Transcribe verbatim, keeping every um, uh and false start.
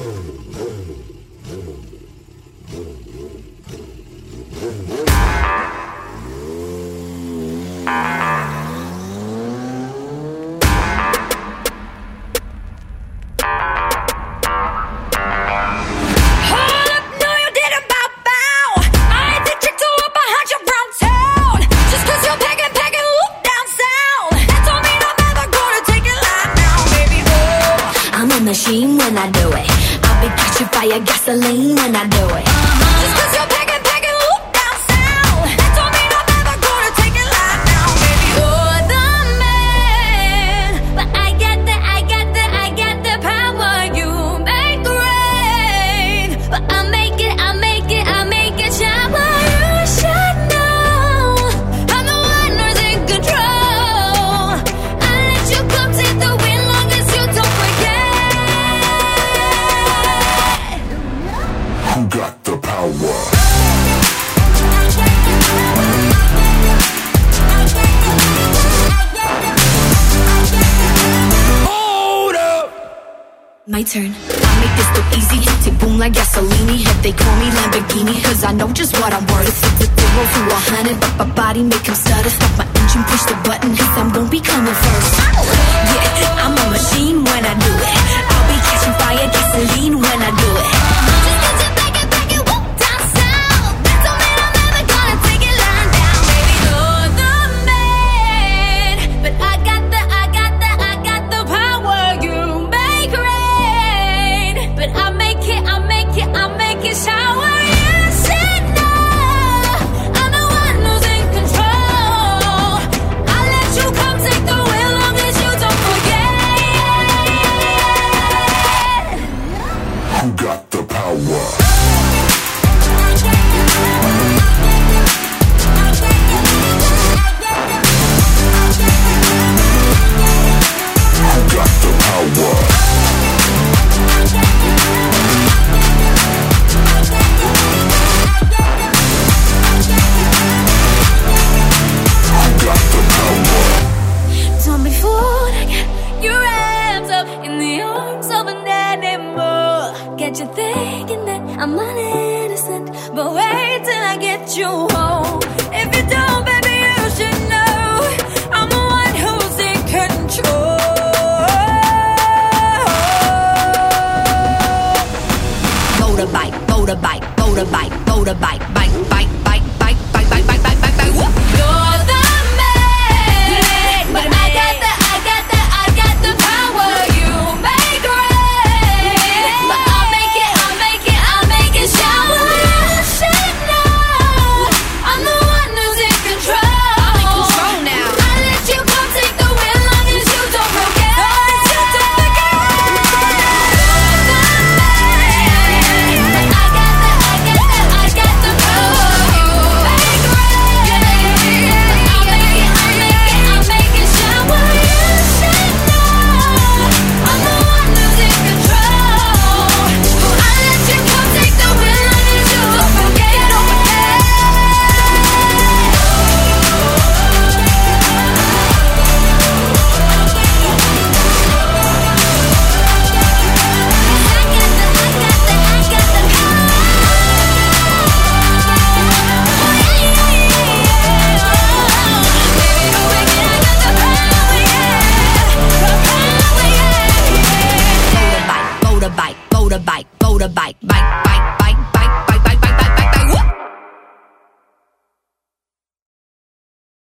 Machine when I do it. I'll be catching fire, gasoline when I do it. Uh-huh. Just cause you're packing, packing, loop down south, that don't mean I'm ever gonna take it live now, baby. You're the man, but I got the, I got the, I got the power. You make the rain, but I make it, I make it, I make it shower. You should know I'm the one who's in control. I let you come take the wheel long as you don't forget. Who got the power? Hold up! My turn. I make this look easy. Tick boom like gasolini. If they call me Lamborghini, cause I know just what I'm worth. Flip the zero to a hundred, but my body make him stutter. Stop my engine, push the button, cause I'm gon' be coming first. Yeah, I'm a machine when I do it. I'll be catching fire, gasoline when I do it. Motorbike, motorbike, motorbike,